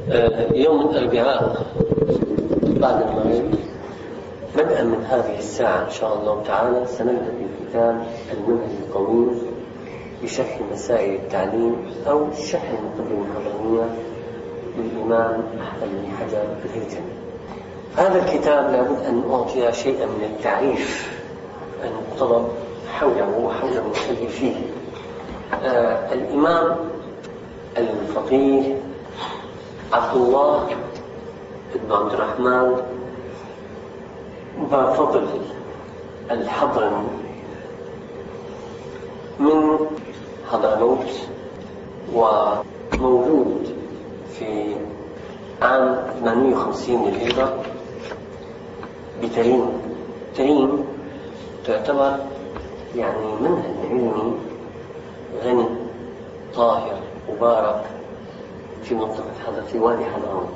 يوم الأربعاء بعد المغرب بدءا من هذه الساعة إن شاء الله تعالى سنبدأ بكتاب المنهج القويم بشرح مسائل التعليم أو شرح المقدمة الحضرمية للإمام أحمد بن حجر الهيثمي. هذا الكتاب لابد أن أعطي شيئا من التعريف المقتضب حوله وحول مؤلفيه. الإمام الفقيه عبد الله بن عبد الرحمن بافضل الحضرمي من حضرموت، ومولود في عام 850 للهجرة بترين. ترين تعتبر يعني منهج علمي غني طاهر مبارك في منطقة في وادي حضرموت،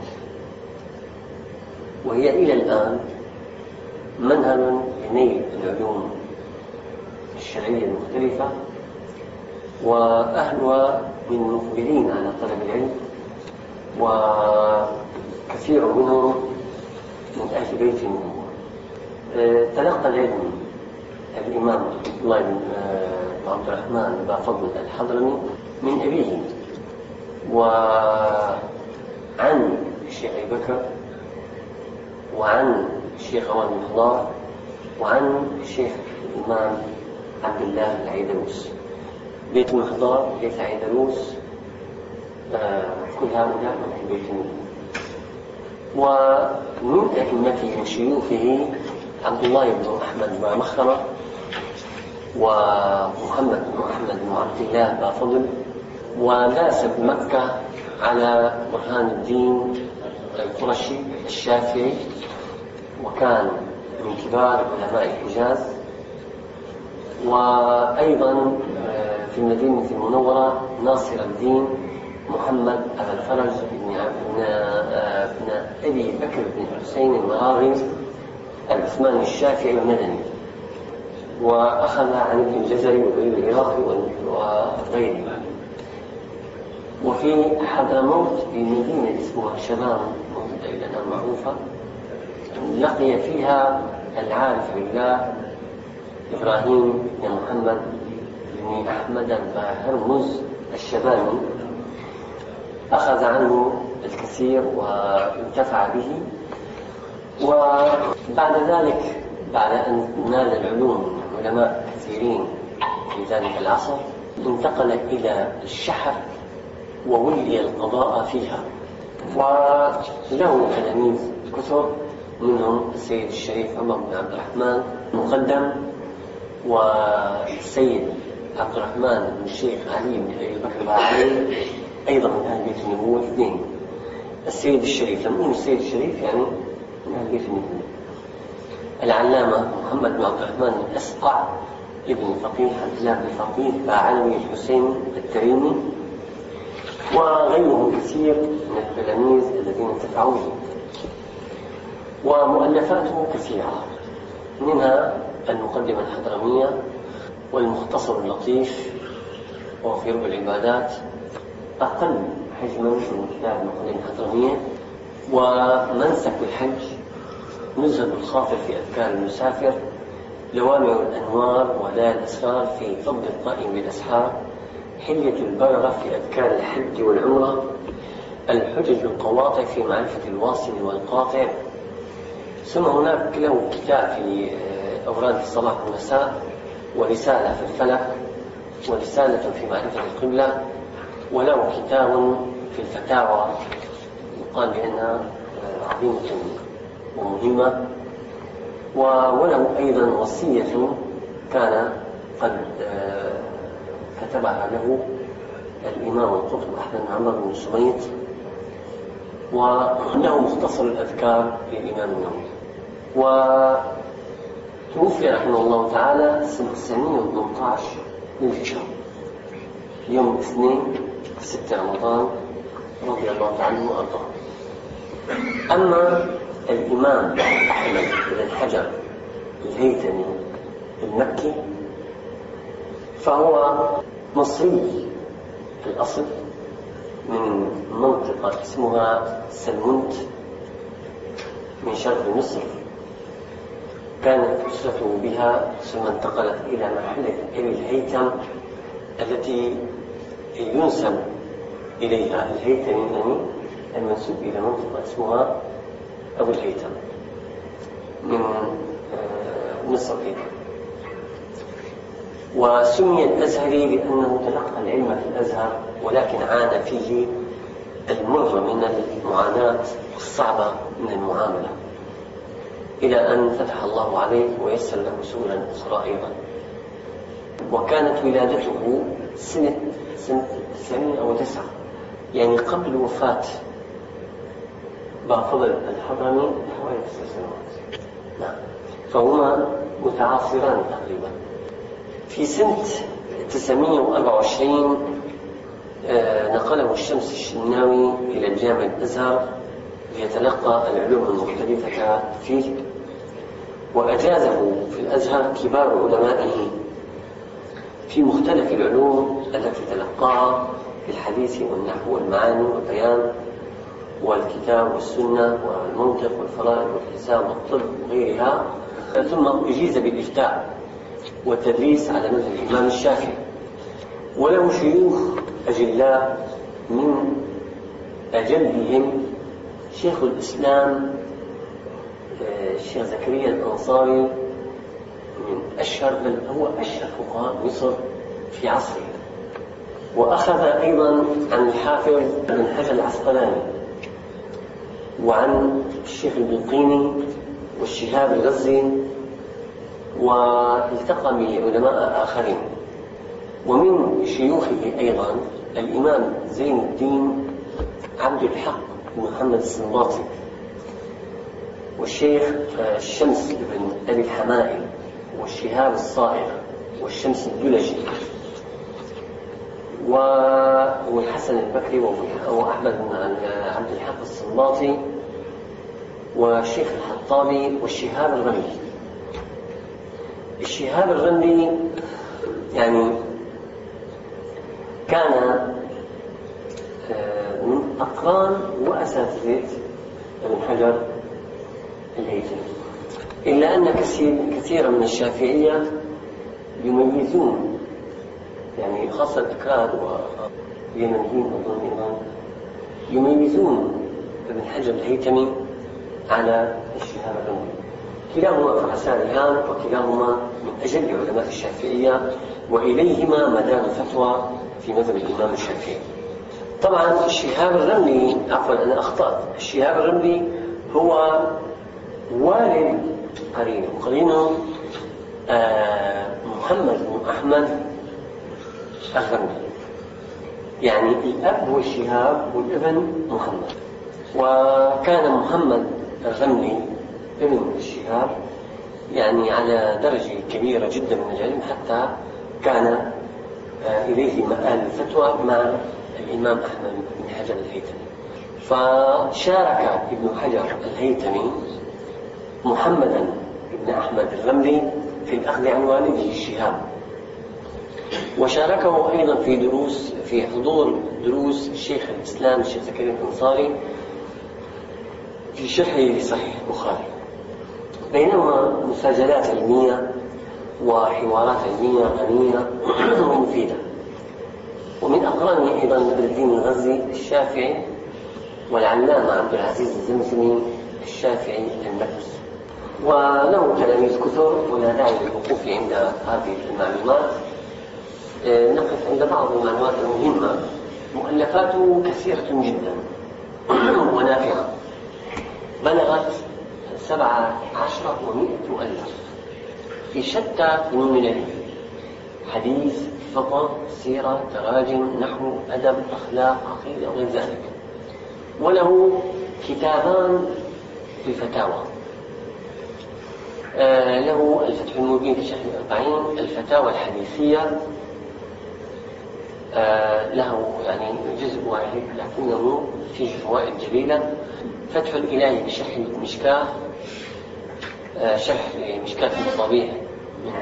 وهي إلى الآن منهج لنيل العلوم الشرعية المختلفة، وأهلها من المقبلين على طلب العلم، وكثير منهم من أهل بيت النبوة. تلقى العلم الإمام الله بن عبد الرحمن بافضل الحضرمي من أبيه، وعن الشيخ أبي بكر، وعن الشيخ عمر بن خضار، وعن الشيخ الإمام عبد الله العيدروس. بيت المحضار، بيت العيدروس، كل هؤلاء من بيت النبوة. ومن أئمته وشيوخه عبد الله بن أحمد بن مخرمة، ومحمد بن أحمد بن عبد الله بافضل، ودرس بمكة على برهان الدين القرشي الشافعي، وكان من كبار علماء الحجاز. وأيضا في المدينة المنورة ناصر الدين محمد أبا الفرج بن أبي بكر بن حسين المراغي العثماني الشافعي المدني، وأخذ عن ابن الجزري والوليد العراقي وغيره. وفي حضرموت بمدينة اسمها شبان الآن معروفة، لقي فيها العارف بالله إبراهيم بن محمد بن أحمد هرمز الشباني، أخذ عنه الكثير وانتفع به. وبعد ذلك بعد أن نال العلوم من علماء كثيرين في ذلك العصر انتقل إلى الشحر وولي القضاء فيها، وله تلاميذ كثر، منهم السيد الشريف عمر بن عبد الرحمن مقدم، والسيد عبد الرحمن بن الشيخ علي بن أبي بكر باعلي أيضا من أهل بيت النبوة. اثنين. السيد الشريف، لما نقول السيد الشريف يعني من أهل بيت النبوة. العلامة محمد بن عبد الرحمن الأسقع ابن فقيه عبد الله بن فقيه باعلوي الحسين التريمي، وغيرهم كثير من التلاميذ الذين انتفعوا به. ومؤلفاته كثيرة، منها المقدمة الحضرمية، والمختصر اللطيف، وفي ربع العبادات، أقل حجما من كتاب المقدمة الحضرمية، ومنسك الحج، نزهة الخاطر في أذكار المسافر، لوامع الأنوار وداء الأسرار في فضل القائم بالأسحار، حلية البرغة في أذكار الحج والعمرة، الحجج القواطع في معرفة الواصل والقاطع. ثم هناك له كتاب في أوراد الصباح والمساء، ورسالة في الفلك، ورسالة في معرفة القبلة، وله كتاب في الفتاوى يقال بأنها عظيمة ومهمة. وله أيضا وصية كان قد كتبها له الإمام القطب أحمد بن عمر بن سميط، وله مختصر الأذكار للإمام النووي. وتوفي رحمه الله تعالى سنة 918 للهجرة، يوم 2/6 رمضان رضي الله عنه وأرضاه. أما الإمام أحمد بن حجر الهيثمي المكي فهو مصري في الأصل، من منطقة اسمها سلمنت من شرق مصر، كانت أسرته بها، ثم انتقلت إلى محلة أبي الهيثم التي ينسب إليها الهيثم، يعني المنسوب إلى منطقة اسمها أبو الهيثم من مصر أيضا. وسمي الأزهري لأنه تلقى العلم في الأزهر، ولكن عانى فيه المر من المعاناة الصعبة من المعاملة، إلى أن فتح الله عليه ويسر له سبلا أخرى أيضا. وكانت ولادته سنة 909، يعني قبل وفاة بافضل الحضرمي بحوالي 9 سنوات. نعم، فهما متعاصران تقريبا. في سنة 924 نقله الشمس الشناوي إلى الجامع الأزهر ليتلقى العلوم المختلفة فيه، وأجازه في الأزهر كبار علمائه في مختلف العلوم التي تلقاها في الحديث والنحو والمعاني والبيان والكتاب والسنة والمنطق والفرائض والحساب والطب وغيرها. ثم أجيز بالإفتاء والتدريس على مذهب الإمام الشافعي، وله شيوخ أجلاء، من أجلهم شيخ الإسلام الشيخ زكريا الأنصاري، من أشهر بل هو أشهر فقهاء مصر في عصره. وأخذ أيضا عن الحافظ ابن حجر العسقلاني، وعن الشيخ البلقيني والشهاب الغزي، والتقى بعلماء آخرين. ومن شيوخه أيضا الإمام زين الدين عبد الحق بن محمد السنباطي، والشيخ الشمس بن أبي الحمائي، والشهاب الصائغ، والشمس الدلجي، والحسن البكري، وأحمد بن عبد الحق السنباطي، والشيخ الحطابي، والشهاب الرملي. الشهاب الرملي يعني كان من أقران وأساتذة ابن حجر الهيثمي، إلا أن كثيرا من الشافعية يميزون، يعني خاصة الأكراد واليمنيين أظن يميزون ابن حجر الهيثمي على الشهاب الرملي. كلاهما فرسان هام، وكلاهما من أجل علماء الشافعية، وإليهما مدار الفتوى في مذهب الإمام الشافعي. طبعا الشهاب الرملي، عفوا أنا أخطأت، الشهاب الرملي هو والد قرينه محمد بن أحمد الرملي، يعني الأب هو الشهاب والابن محمد. وكان محمد الرملي ابن الشهاب يعني على درجة كبيرة جدا من العلم، حتى كان إليه مآل الفتوى مع الإمام أحمد بن حجر الهيثمي. فشارك ابن حجر الهيثمي محمدا بن أحمد الرملي في الأخذ عن والده الشهاب، وشاركه أيضا في حضور دروس شيخ الإسلام الشيخ زكريا الأنصاري في شرحه لصحيح البخاري، بينما مساجلات علمية وحوارات علمية غنية ومفيدة. ومن أقرانه أيضا بدر الدين الغزي الشافعي، والعلامة عبد العزيز الزمزمي الشافعي المكي، وله تلاميذ كثر، ولا داعي للوقوف عند هذه المعلومات. نقف عند بعض المعلومات المهمة. مؤلفاته كثيرة جدا ونافعة، بلغت 17 و100 مؤلف في شتى فنون العلم: حديث، فقه، سيرة، تراجم، نحو، أدب، أخلاق، عقيدة وغير ذلك. وله كتابان في الفتاوى، له الفتح المبين في شرح الأربعين، الفتاوى الحديثية، له يعني جزء واحد لكنه فيه فوائد جليلة، فتح الإلهي بشرح المشكاة، شرح مشكاة المصابيح من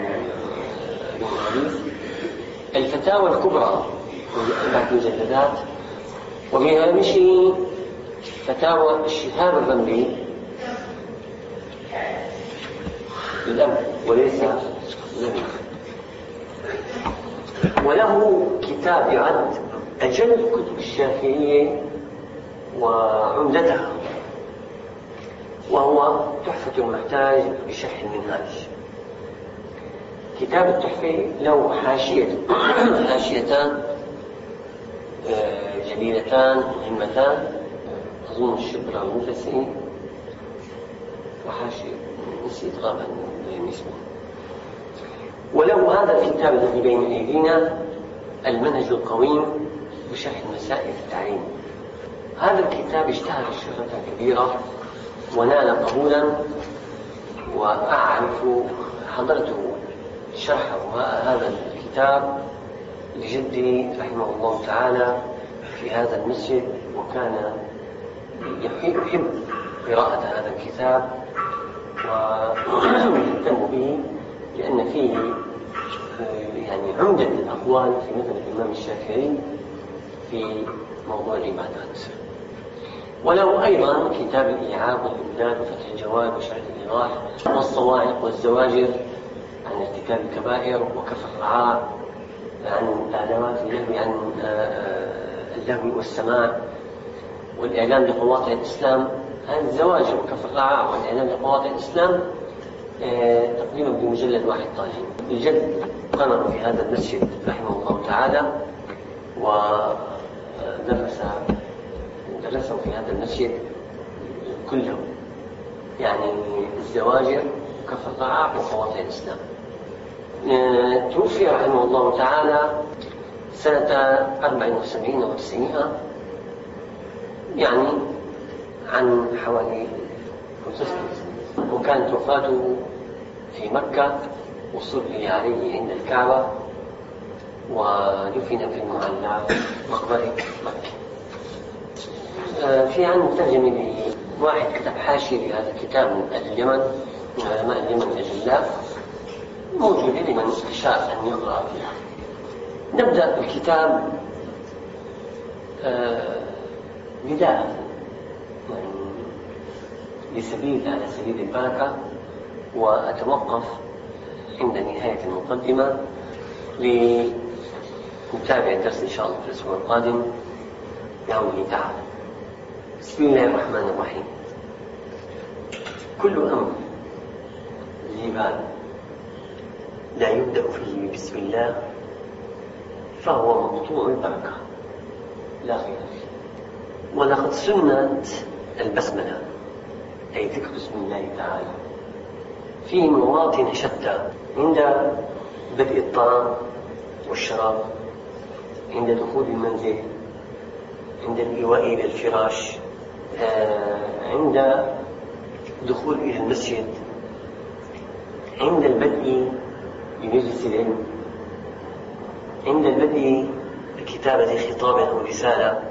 الحديث، الفتاوى الكبرى 4 مجلدات، وبهامشه فتاوى الشهاب الرملي للأب وليس له. وله كتاب يعد أجل كتب الشافعية وعمدتها، وهو تحفة المحتاج بشرح المنهاج. كتاب التحفة له حاشيتان جليلتان مهمتان، أظن الشبرا المنفسي، وحاشية نسيت غابا اسمه. وله هذا الكتاب الذي بين أيدينا، المنهج القويم بشرح المسائل التعليم. هذا الكتاب اشتهر شهرة كبيرة ونال قبولا، وأعرف حضرت شرح هذا الكتاب لجدي رحمه الله تعالى في هذا المسجد، وكان يحب قراءة هذا الكتاب ويهتم به، لأن فيه يعني عمدة الأقوال في مثل الإمام الشافعي في موضوع العبادات. وله أيضا كتاب الإيعاب والإمداد وفتح الجواب وشرح الإيضاح والصواعق والزواجر عن ارتكاب الكبائر وكف الرعاع عن آلامات اللهو، عن اللهو والسماع والإعلام بقواطع الإسلام. هذه الزواجر وكف الرعاع والإعلام بقواطع الإسلام تقريبا بمجلد واحد طالع. الجد قمر في هذا المسجد رحمه الله تعالى، ودرسه في هذا المسجد كله، يعني الزواجر وكف الرعاع وقواطع الإسلام. توفي رحمه الله تعالى سنة 74 و900، يعني عن حوالي 5 سنين، وكانت وفاته في مكة، وصلي عليه عند الكعبة، ودفن في المعلى مقبرة مكة. في عن ترجمة واحد كتب حاشية لهذا الكتاب من أهل اليمن، من علماء اليمن الأجلاء، موجودة لمن شاء أن يقرأ فيها. نبدأ الكتاب بداية على سبيل البركة، وأتوقف عند نهاية المقدمة لنتابع الدرس إن شاء الله في الأسبوع القادم بقوله تعالى. بسم الله الرحمن الرحيم. كل أمر ذي بال لا يبدأ فيه بسم الله فهو مقطوع البركة لا خير فيه. ولقد سنت البسملة، أي ذكر اسم الله تعالى، في مواطن شتى، عند بدء الطعام والشراب، عند دخول المنزل، عند الإيواء إلى الفراش، عند دخول إلى المسجد، عند البدء بمجلس العلم، عند البدء بكتابة خطاب أو رسالة،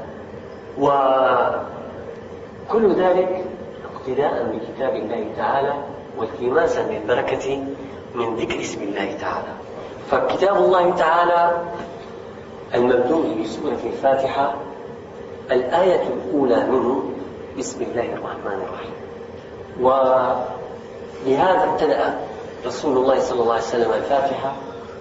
وكل ذلك اقتداء بكتاب الله تعالى والتماسا للبركة من ذكر اسم الله تعالى. فكتاب الله تعالى المبدوء بسورة الفاتحة الآية الأولى منه بسم الله الرحمن الرحيم. وبهذا ابتدأ رسول الله صلى الله عليه وسلم الفاتحة،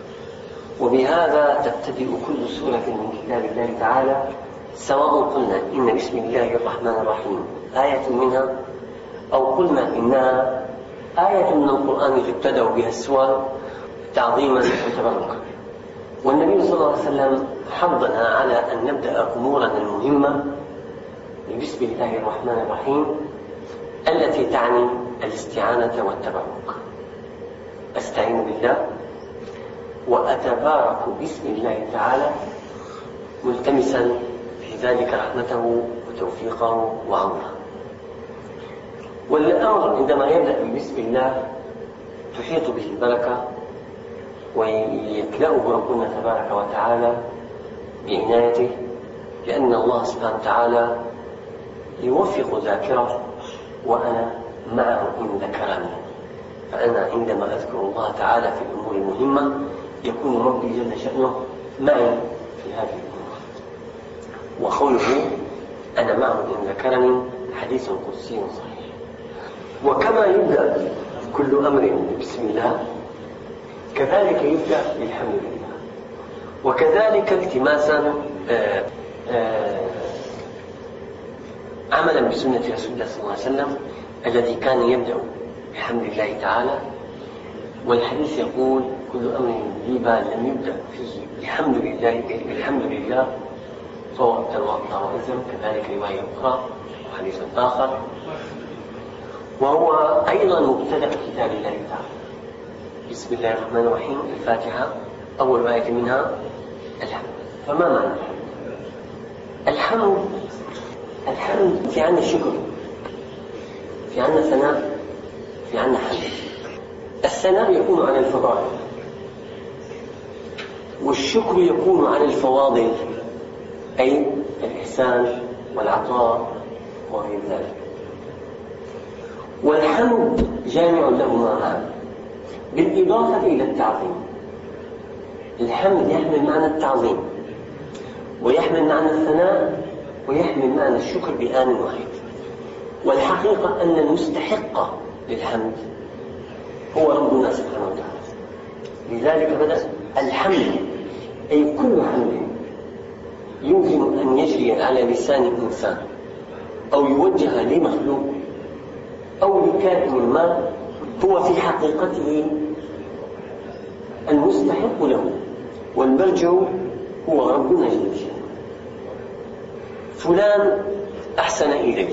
وبهذا تبتدئ كل سورة من كتاب الله تعالى، سواء قلنا إن بسم الله الرحمن الرحيم آية منها، أو قلنا إنها آية من القرآن تبتدأ بها السور تعظيما وتبركا. والنبي صلى الله عليه وسلم حضنا على أن نبدأ أمورنا المهمة بسم الله الرحمن الرحيم، التي تعني الاستعانة والتبرك. أستعين بالله وأتبارك باسم الله تعالى، ملتمسا في ذلك رحمته وتوفيقه وعونه. والأمر عندما يبدأ بسم الله تحيط به البركة، ويكلأه ربنا تبارك وتعالى بعنايته، لأن الله سبحانه وتعالى يوفق ذاكره، وأنا معه إن ذكرني. فأنا عندما أذكر الله تعالى في الأمور المهمة يكون ربي جل شأنه معي في هذه الأمور. وقوله أنا معه إن ذكرني، حديث قدسي صحيح. وكما يبدأ كل أمر بسم الله، كذلك يبدأ بالحمد لله، وكذلك التماسا عملا بسنة رسول الله صلى الله عليه وسلم الذي كان يبدأ بحمد الله تعالى. والحديث يقول كل أمر ذي بال لم يبدأ فيه الحمد لله فهو توقع وإثم. كذلك رواية أخرى وحديث آخر، وهو أيضا مبتدأ كتاب الله تعالى. بسم الله الرحمن الرحيم، الفاتحة أول آية منها الحمد. فما معنى الحمد؟ الحمد في عنا الشكر، في عنا ثناء، في عنا حمد. الثناء يكون على الفضائل، والشكر يكون على الفواضل، أي الإحسان والعطاء وغير ذلك. والحمد جامع لهما معا بالإضافة إلى التعظيم. الحمد يحمل معنى التعظيم، ويحمل معنى الثناء، ويحمل معنى الشكر بآن واحد. والحقيقة أن المستحق للحمد هو ربنا سبحانه وتعالى. لذلك بدأ الحمد، أي كل حمد يمكن أن يجري على لسان الإنسان أو يوجه لمخلوق أو لكائن ما، هو في حقيقته المستحق له، والمرجع هو ربنا جل جلاله. فلان أحسن إلي،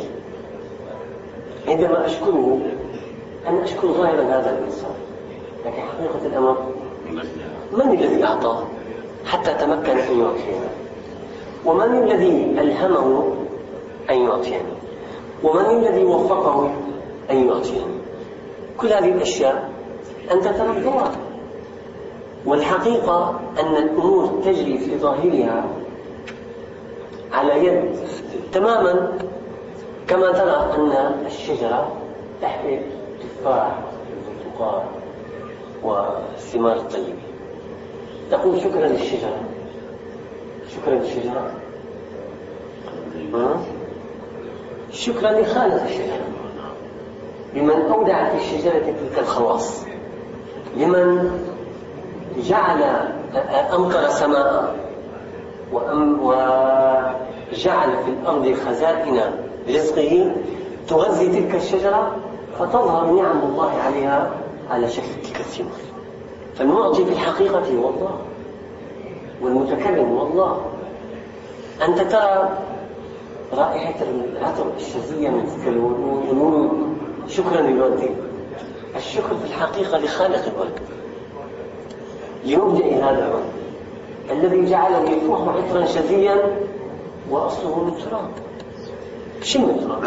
عندما أشكره أنا أشكر ظاهرا هذا الإنسان، لكن حقيقة الأمر من الذي أعطاه حتى تمكن أن يعطيني؟ ومن الذي ألهمه أن يعطيني؟ ومن الذي وفقه أن يعطيني؟ كل هذه الأشياء أنت تنظرها. والحقيقة أن الأمور تجري في ظاهرها على يد تماما، كما ترى أن الشجرة تحمل تفاح والبرتقال والثمار الطيبة، تقول شكرا للشجرة، شكرا للشجرة، شكرا لخالق الشجرة، لمن أودع في الشجرة تلك الخواص، لمن جعل أمطر سماء وجعل في الأرض خزائن رزقه تغذي تلك الشجرة، فتظهر نعم الله عليها على شكل تلك الثمار. فالمعطي في الحقيقة هو الله، والمتكلم هو الله. أنت ترى رائحة العطر الشذية من تلك الورود، شكرا للورد. الشكر في الحقيقة لخالق الورد، لمبدئ هذا الورد الذي جعله يفوح عطرا شذيا وأصله من تراب. شم التراب،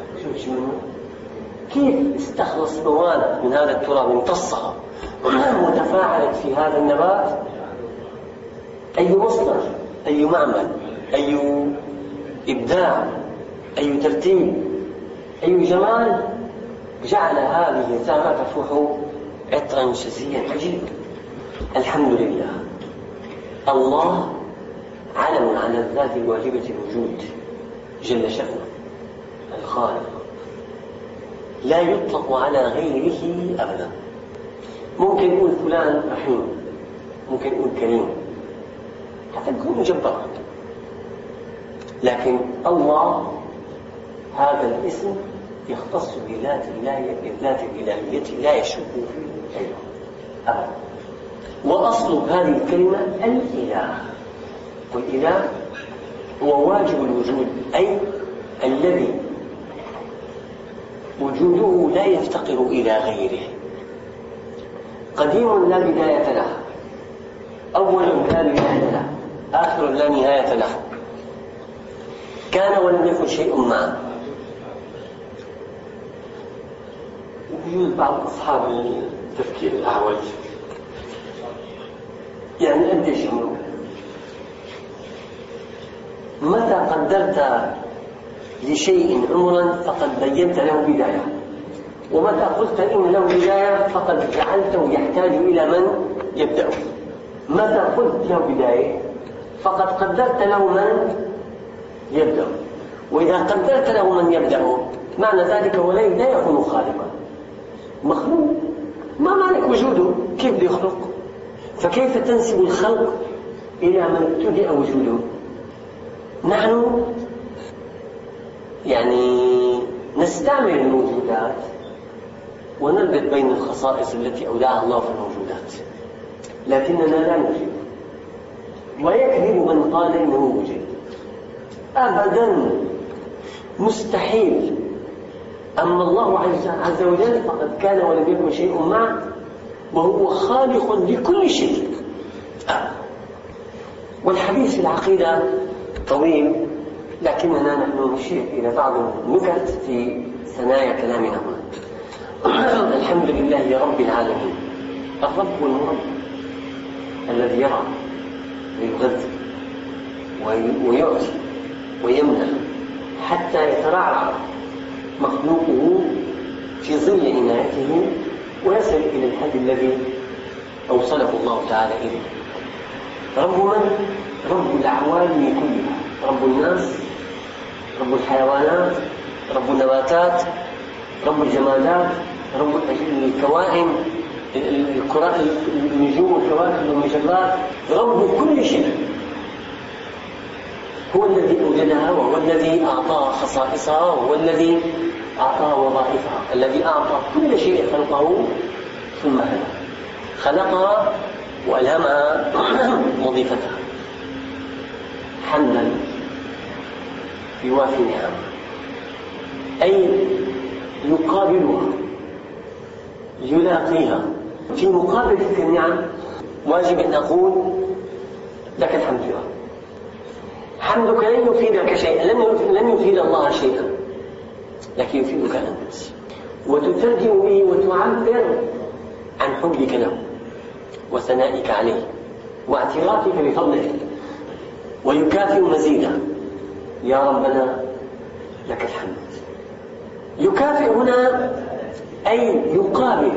كيف استخلص مواد من هذا التراب، امتصها وتفاعلت في هذا النبات. أي مصدر، أي معمل، أي إبداع، أي ترتيب، أي جمال جعل هذه الزهرة تفوح عطرا شذيا عجيب. الحمد لله. الله علم على الذات الواجبة الوجود جل شأنه، الخالق، لا يطلق على غيره أبدا. ممكن يقول فلان رحيم، ممكن يقول كريم، حتى يكون مجبرا، لكن الله هذا الاسم يختص بذات الإلهية لا يشك فيه غيره أبدا. وأصل هذه الكلمة الإله، والإله هو واجب الوجود، أي الذي وجوده لا يفتقر إلى غيره، قديم لا بداية له، أول لا نهاية له، آخر لا نهاية له، كان ولم يكن شيء معه. ويوجد بعض أصحاب التفكير الأعوج يعني قديش يمروا، متى قدرت لشيء عمرا فقد بينت له بداية، ومتى قلت إن له بداية فقد جعلته يحتاج إلى من يبدأ. متى قلت له بداية فقد قدرت له من يبدأ، وإذا قدرت له من يبدأ معنى ذلك وليه لا يكون خالقا، مخلوق، ما معنى وجوده؟ كيف يخلق؟ فكيف تنسب الخلق إلى من ابتدأ وجوده؟ نحن نستعمل الموجودات ونربط بين الخصائص التي أودعها الله في الموجودات، لكننا لا نوجد. ويكذب من قال إنه وجد، أبدا، مستحيل. أما الله عز وجل فقد كان ولم يكن شيء معه، وهو خالق لكل شيء. والحديث في العقيدة طويل، لكننا نحن نشير إلى بعض النكت في ثنايا كلامنا هنا. الحمد لله رب العالمين. الرب هو المرب الذي يرى ويغذي ويعطي ويمنع حتى يترعرع مخلوقه في ظل عنايته ويصل إلى الحد الذي أوصله الله تعالى إليه. رب من؟ رب العوالم كلها، رب الناس، رب الحيوانات، رب النباتات، رب الجمادات، رب الكواكب، النجوم والكواكب والمجرات، رب كل شيء. هو الذي أوجدها، وهو الذي أعطاها خصائصها، وهو الذي أعطاها وظائفها، الذي أعطى كل شيء خلقه ثم خلقها وألهمها وظيفتها. حمدا يوافي نعمه، أي يقابلها، يلاقيها. في مقابل تلك النعم واجب أن أقول لك الحمد لله. حمدك لن يفيدك شيئا، لن يفيد الله شيئا، لكن يفيدك أنت، وتترجم به وتعبر عن حبك له وثنائك عليه واعترافك بفضله، ويكافئ مزيدا. يا ربنا لك الحمد. يكافئ هنا أي يقابل،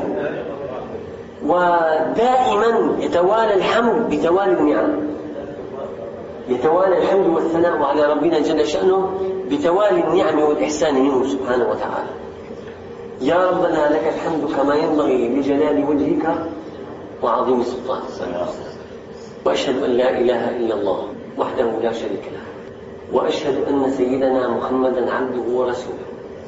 ودائما يتوالى الحمد بتوالي النعم، يتوالى الحمد والثناء على ربنا جل شأنه بتوالي النعم والإحسان منه سبحانه وتعالى. يا ربنا لك الحمد كما ينبغي لجلال وجهك وعظيم سلطانك. وأشهد أن لا إله إلا الله وحده لا شريك له، وأشهد أن سيدنا محمدا عبده ورسوله،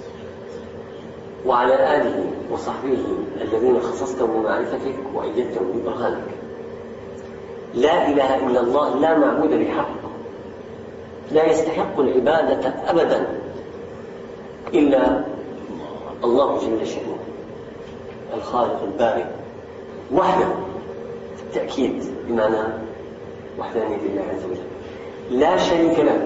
وعلى آله وصحبه الذين خصصتهم بمعرفتك وأيدتهم ببرهانك. لا إله إلا الله، لا معبود بحق، لا يستحق العبادة أبدا إلا الله جل شأنه الخالق البارئ وحده، التأكيد بمعنى وحدانية الله عز وجل، لا شريك له،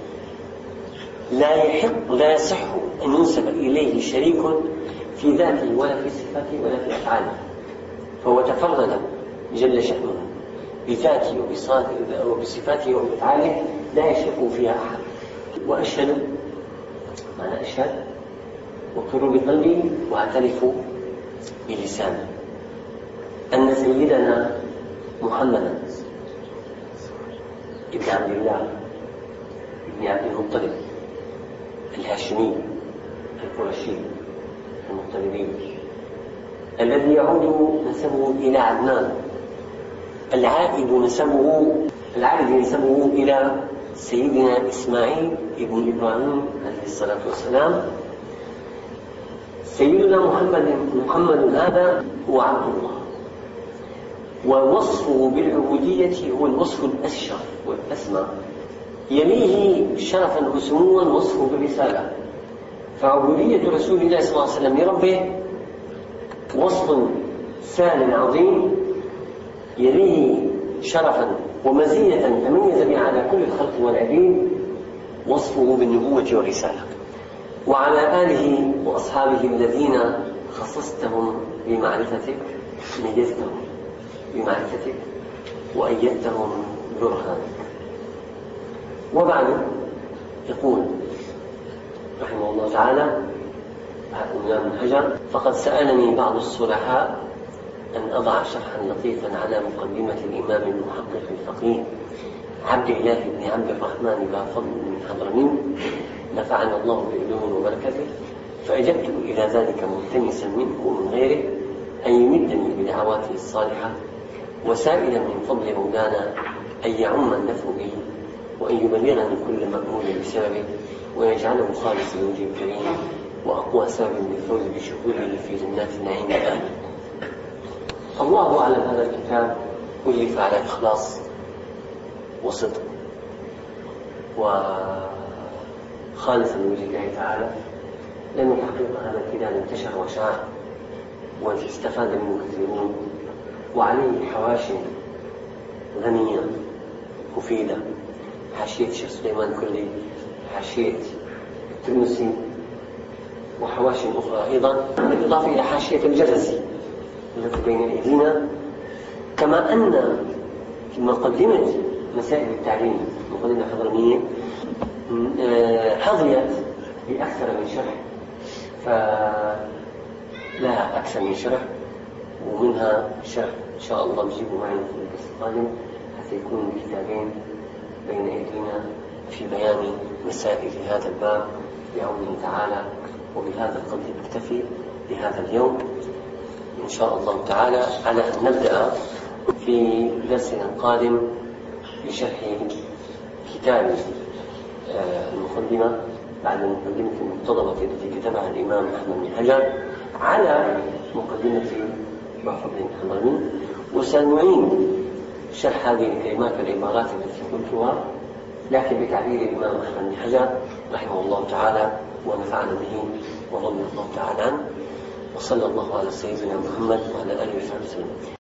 لا يصح أن ينسب إليه شريك في ذاته ولا في صفاته ولا في أفعاله، فهو تفرد جل شأنه بذاته وبصفاته وبأفعاله لا يشرك فيها أحد. وأشهد، معنى أشهد وأقر بقلبي وأعترف بلساني أن سيدنا محمدا ابن عبد الله ابن عبد المطلب الهاشمي القرشي المطلبي، الذي يعود نسبه إلى عدنان، العائد نسبه إلى سيدنا إسماعيل ابن إبراهيم عليه الصلاة والسلام. سيدنا محمد هذا هو عبد الله، ووصفه بالعبودية هو الوصف الأشرف والأسمى، يليه شرفا وسموا وصفه بالرسالة. فعبودية رسول الله صلى الله عليه وسلم لربه وصف ثان عظيم، يليه شرفا ومزية تميز بها على كل الخلق والعبيد وصفه بالنبوة والرسالة. وعلى آله وأصحابه الذين خصصتهم بمعرفتك، ميزتهم بمعرفتك وأيدتهم برهانك. وبعد يقول رحمه الله تعالى الإمام ابن حجر: فقد سألني بعض الصلحاء أن أضع شرحا لطيفا على مقدمة الإمام المحقق الفقيه عبد الله بن عبد الرحمن بن فضل بن حضرمي نفعنا الله بعلوم وبركته، فأجبت إلى ذلك ملتمسا منه ومن غيره أن يمدني بدعواته الصالحة، وسائلا من فضل مولانا أن يعم النفع به، وأن يبلغني كل مأمول بسببه، ويجعله خالص لوجه الكريم، وأقوى سبب للفوز بشكوره في جنات النعيم. آمين. الله أعلم هذا الكتاب ألف على إخلاص وصدق وخالصا لوجه الله تعالى، لأن الحقيقة هذا الكتاب انتشر وشاع واستفاد منه كثيرون، وعليه حواشي غنية مفيدة، حاشية الشيخ سليمان كلي، حاشية الترمذي، وحواشي أخرى أيضا، بالإضافة إلى حاشية الجرزي التي بين أيدينا. كما أن في مقدمة مسائل التعليم مقدمة حضرمية حظيت بأكثر من شرح، فلا أكثر من شرح، ومنها شرح إن شاء الله نجيبه معي في الدرس القادم حتى يكون كتابين بين أيدينا في بيان مسائل هذا الباب بعونه تعالى. وبهذا القدر نكتفي لهذا اليوم إن شاء الله تعالى، على أن نبدأ في درسنا القادم بشرح كتاب المقدمة بعد المقدمة المنتظمة التي كتبها الإمام أحمد بن حجر على مقدمة محفوظ بن حضرمي، وسنعيد شرح هذه الكلمات والعبارات التي قلتها لكن بتعبير الإمام أحمد بن حجر رحمه الله تعالى ونفعنا به ورضي الله تعالى عنه، وصلى الله على سيدنا محمد وعلى آله وصحبه وسلم.